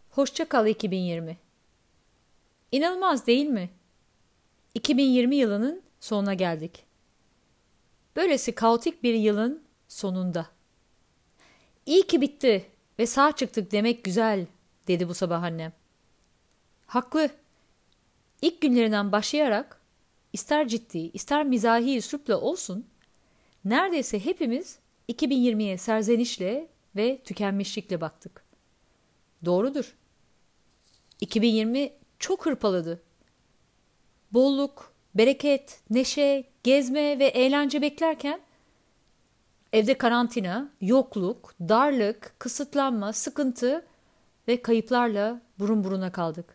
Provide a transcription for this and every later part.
Hoşça kal 2020. İnanılmaz değil mi? 2020 yılının sonuna geldik. Böylesi kaotik bir yılın sonunda. İyi ki bitti ve sağ çıktık demek güzel, dedi bu sabah annem. Haklı. İlk günlerinden başlayarak ister ciddi, ister mizahi üslupla olsun, neredeyse hepimiz 2020'ye serzenişle ve tükenmişlikle baktık. Doğrudur. 2020 çok hırpaladı. Bolluk, bereket, neşe, gezme ve eğlence beklerken evde karantina, yokluk, darlık, kısıtlanma, sıkıntı ve kayıplarla burun buruna kaldık.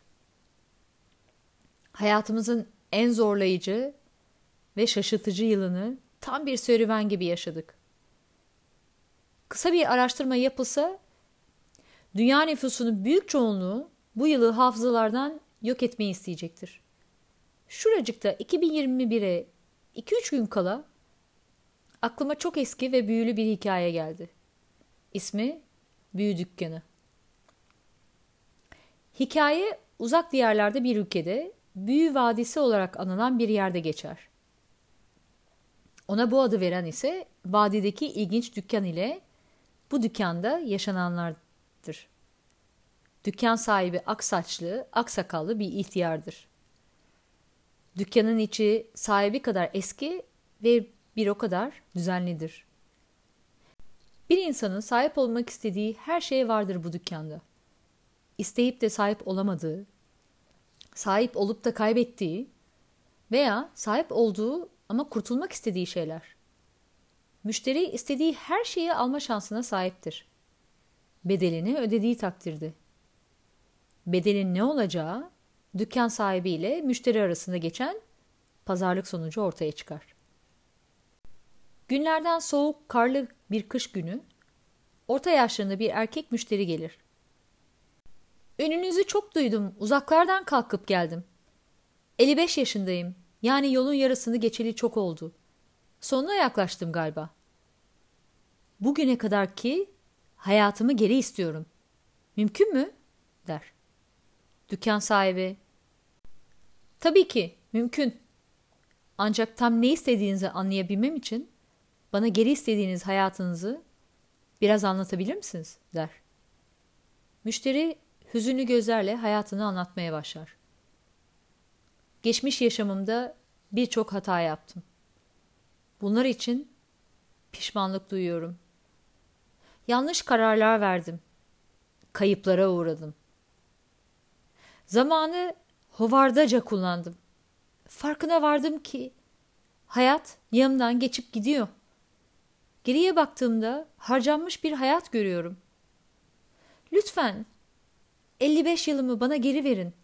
Hayatımızın en zorlayıcı ve şaşırtıcı yılını tam bir serüven gibi yaşadık. Kısa bir araştırma yapılsa, dünya nüfusunun büyük çoğunluğu bu yılı hafızalardan yok etmeyi isteyecektir. Şuracıkta 2021'e 2-3 gün kala aklıma çok eski ve büyülü bir hikaye geldi. İsmi Büyü Dükkanı. Hikaye uzak diyarlarda bir ülkede Büyü Vadisi olarak anılan bir yerde geçer. Ona bu adı veren ise vadideki ilginç dükkan ile bu dükkanda yaşananlardır. Dükkan sahibi aksaçlı, aksakallı bir ihtiyardır. Dükkanın içi sahibi kadar eski ve bir o kadar düzenlidir. Bir insanın sahip olmak istediği her şey vardır bu dükkanda. İsteyip de sahip olamadığı, sahip olup da kaybettiği veya sahip olduğu ama kurtulmak istediği şeyler. Müşteri istediği her şeyi alma şansına sahiptir. Bedelini ödediği takdirde. Bedelin ne olacağı, dükkan sahibi ile müşteri arasında geçen pazarlık sonucu ortaya çıkar. Günlerden soğuk, karlı bir kış günü, orta yaşlarında bir erkek müşteri gelir. Ününüzü çok duydum, uzaklardan kalkıp geldim. 55 yaşındayım, yani yolun yarısını geçeli çok oldu. Sonuna yaklaştım galiba. Bugüne kadar ki hayatımı geri istiyorum. Mümkün mü? Der. Dükkan sahibi, tabii ki mümkün. Ancak tam ne istediğinizi anlayabilmem için bana geri istediğiniz hayatınızı biraz anlatabilir misiniz? Der. Müşteri hüzünlü gözlerle hayatını anlatmaya başlar. Geçmiş yaşamımda birçok hata yaptım. Bunlar için pişmanlık duyuyorum. Yanlış kararlar verdim. Kayıplara uğradım. Zamanı hovardaca kullandım. Farkına vardım ki hayat yanımdan geçip gidiyor. Geriye baktığımda harcanmış bir hayat görüyorum. Lütfen 55 yılımı bana geri verin.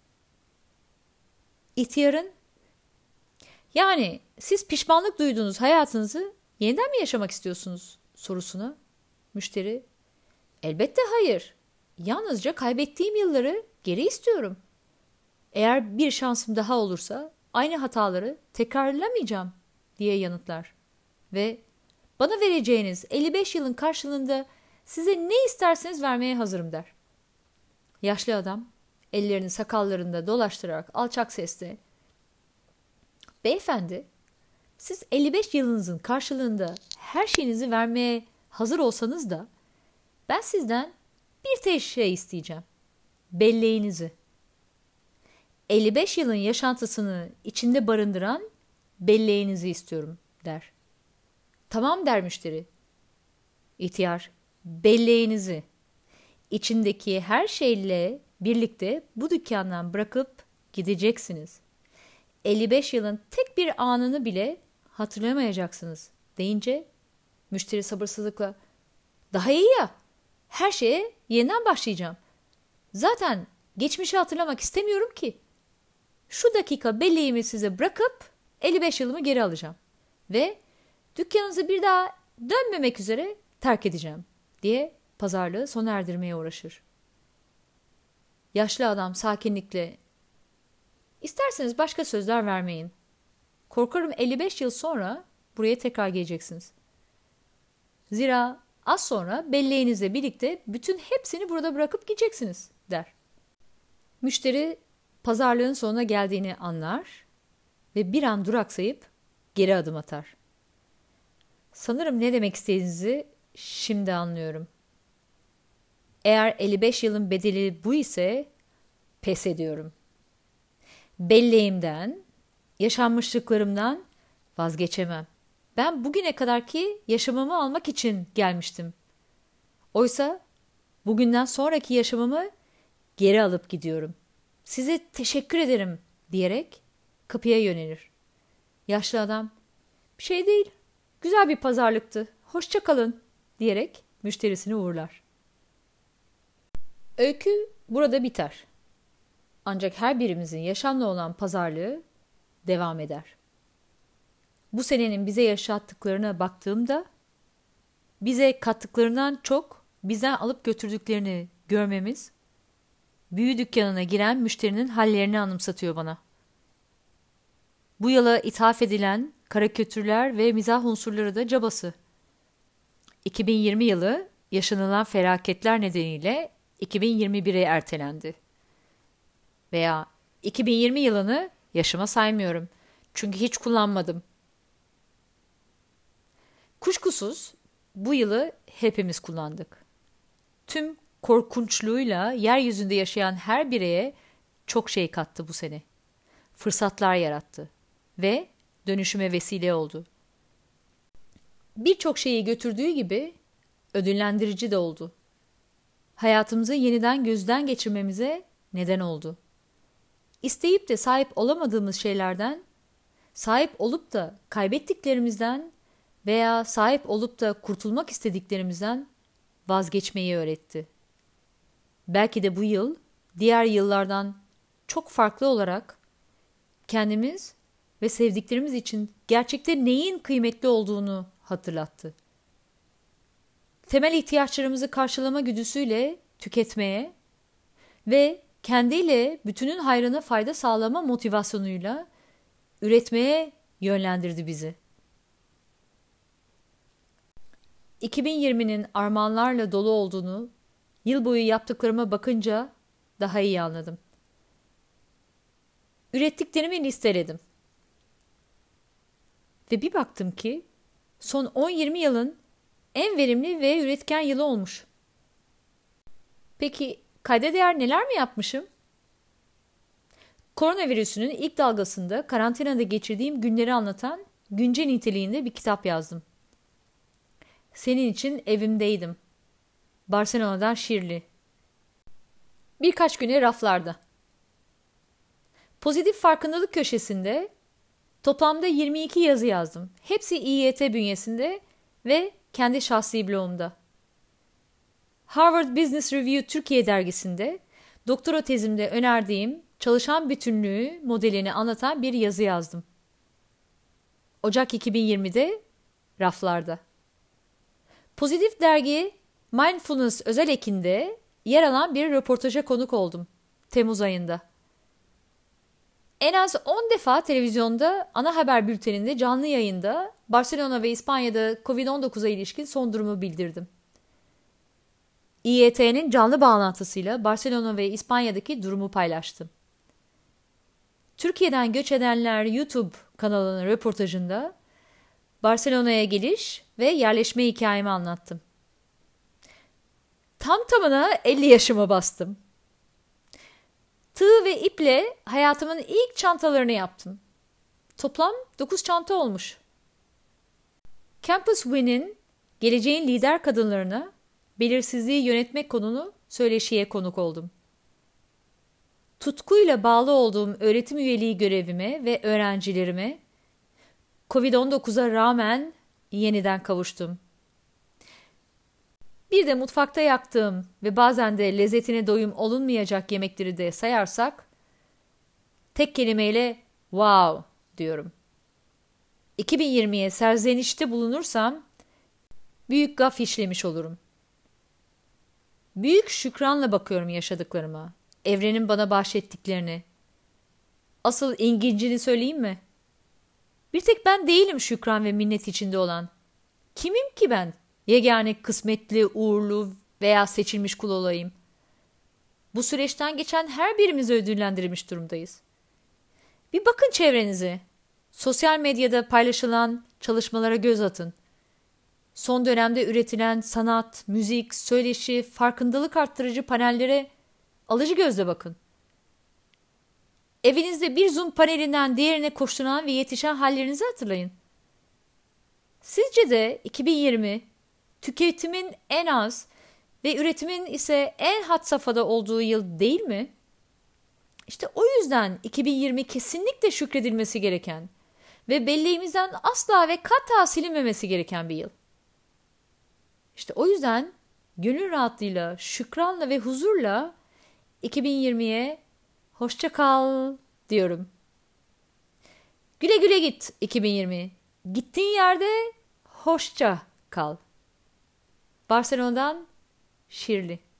İhtiyarın, yani siz pişmanlık duyduğunuz hayatınızı yeniden mi yaşamak istiyorsunuz sorusuna müşteri, elbette hayır. Yalnızca kaybettiğim yılları geri istiyorum. Eğer bir şansım daha olursa aynı hataları tekrarlamayacağım diye yanıtlar. Ve bana vereceğiniz 55 yılın karşılığında size ne isterseniz vermeye hazırım der. Yaşlı adam ellerini sakallarında dolaştırarak alçak sesle, beyefendi, siz 55 yılınızın karşılığında her şeyinizi vermeye hazır olsanız da ben sizden bir tek şey isteyeceğim. Belleğinizi. 55 yılın yaşantısını içinde barındıran belleğinizi istiyorum der. Tamam der müşteri. İhtiyar, belleğinizi içindeki her şeyle birlikte bu dükkandan bırakıp gideceksiniz. 55 yılın tek bir anını bile hatırlamayacaksınız deyince müşteri sabırsızlıkla, daha iyi ya, her şeye yeniden başlayacağım. Zaten geçmişi hatırlamak istemiyorum ki. Şu dakika belleğimi size bırakıp 55 yılımı geri alacağım. Ve dükkanınızı bir daha dönmemek üzere terk edeceğim diye pazarlığı sona erdirmeye uğraşır. Yaşlı adam sakinlikle, İsterseniz başka sözler vermeyin. Korkarım 55 yıl sonra buraya tekrar geleceksiniz. Zira az sonra belleğinizle birlikte bütün hepsini burada bırakıp gideceksiniz der. Müşteri pazarlığın sonuna geldiğini anlar ve bir an duraksayıp geri adım atar. Sanırım ne demek istediğinizi şimdi anlıyorum. Eğer 55 yılın bedeli bu ise pes ediyorum. Belleğimden, yaşanmışlıklarımdan vazgeçemem. Ben bugüne kadarki yaşamımı almak için gelmiştim. Oysa bugünden sonraki yaşamımı geri alıp gidiyorum. Size teşekkür ederim diyerek kapıya yönelir. Yaşlı adam, bir şey değil, güzel bir pazarlıktı, hoşça kalın diyerek müşterisini uğurlar. Öykü burada biter. Ancak her birimizin yaşamla olan pazarlığı devam eder. Bu senenin bize yaşattıklarına baktığımda bize kattıklarından çok bizden alıp götürdüklerini görmemiz büyü dükkanına giren müşterinin hallerini anımsatıyor bana. Bu yıla ithaf edilen karikatürler ve mizah unsurları da cabası. 2020 yılı yaşanılan felaketler nedeniyle 2021'e ertelendi. Veya 2020 yılını yaşıma saymıyorum. Çünkü hiç kullanmadım. Kuşkusuz bu yılı hepimiz kullandık. Tüm korkunçluğuyla yeryüzünde yaşayan her bireye çok şey kattı bu sene. Fırsatlar yarattı ve dönüşüme vesile oldu. Birçok şeyi götürdüğü gibi ödüllendirici de oldu. Hayatımızı yeniden gözden geçirmemize neden oldu. İsteyip de sahip olamadığımız şeylerden, sahip olup da kaybettiklerimizden veya sahip olup da kurtulmak istediklerimizden vazgeçmeyi öğretti. Belki de bu yıl diğer yıllardan çok farklı olarak kendimiz ve sevdiklerimiz için gerçekte neyin kıymetli olduğunu hatırlattı. Temel ihtiyaçlarımızı karşılama güdüsüyle tüketmeye ve kendiyle bütünün hayrına fayda sağlama motivasyonuyla üretmeye yönlendirdi bizi. 2020'nin armağanlarla dolu olduğunu yıl boyu yaptıklarıma bakınca daha iyi anladım. Ürettiklerimi listeledim. Ve bir baktım ki son 10-20 yılın en verimli ve üretken yılı olmuş. Peki kayda değer neler mi yapmışım? Koronavirüsünün ilk dalgasında karantinada geçirdiğim günleri anlatan güncel niteliğinde bir kitap yazdım. Senin için evimdeydim. Barcelona'dan Shirley. Birkaç güne raflarda. Pozitif farkındalık köşesinde toplamda 22 yazı yazdım. Hepsi İYT bünyesinde ve kendi şahsi blogumda. Harvard Business Review Türkiye dergisinde doktora tezimde önerdiğim çalışan bütünlüğü modelini anlatan bir yazı yazdım. Ocak 2020'de raflarda. Pozitif dergi Mindfulness özel ekinde yer alan bir röportaja konuk oldum Temmuz ayında. En az 10 defa televizyonda ana haber bülteninde canlı yayında Barcelona ve İspanya'da Covid-19'a ilişkin son durumu bildirdim. İYT'nin canlı bağlantısıyla Barcelona ve İspanya'daki durumu paylaştım. Türkiye'den göç edenler YouTube kanalının röportajında Barcelona'ya geliş ve yerleşme hikayemi anlattım. Tam tamına 50 yaşıma bastım. Tığ ve iple hayatımın ilk çantalarını yaptım. Toplam 9 çanta olmuş. Campus Win'in geleceğin lider kadınlarına belirsizliği yönetmek konulu söyleşiye konuk oldum. Tutkuyla bağlı olduğum öğretim üyeliği görevime ve öğrencilerime Covid-19'a rağmen yeniden kavuştum. Bir de mutfakta yaktığım ve bazen de lezzetine doyum olunmayacak yemekleri de sayarsak tek kelimeyle wow diyorum. 2020'ye serzenişte bulunursam büyük gaf işlemiş olurum. Büyük şükranla bakıyorum yaşadıklarıma, evrenin bana bahşettiklerini. Asıl ilgincini söyleyeyim mi? Bir tek ben değilim şükran ve minnet içinde olan. Kimim ki ben? Yegane kısmetli, uğurlu veya seçilmiş kul olayım. Bu süreçten geçen her birimizi ödüllendirilmiş durumdayız. Bir bakın çevrenize. Sosyal medyada paylaşılan çalışmalara göz atın. Son dönemde üretilen sanat, müzik, söyleşi, farkındalık arttırıcı panellere alıcı gözle bakın. Evinizde bir Zoom panelinden diğerine koşturan ve yetişen hallerinizi hatırlayın. Sizce de 2020 tüketimin en az ve üretimin ise en had safhada olduğu yıl değil mi? İşte o yüzden 2020 kesinlikle şükredilmesi gereken ve belleğimizden asla ve kata silinmemesi gereken bir yıl. İşte o yüzden gönül rahatlığıyla, şükranla ve huzurla 2020'ye hoşça kal diyorum. Güle güle git 2020. Gittiğin yerde hoşça kal. Barcelona'dan Şirli.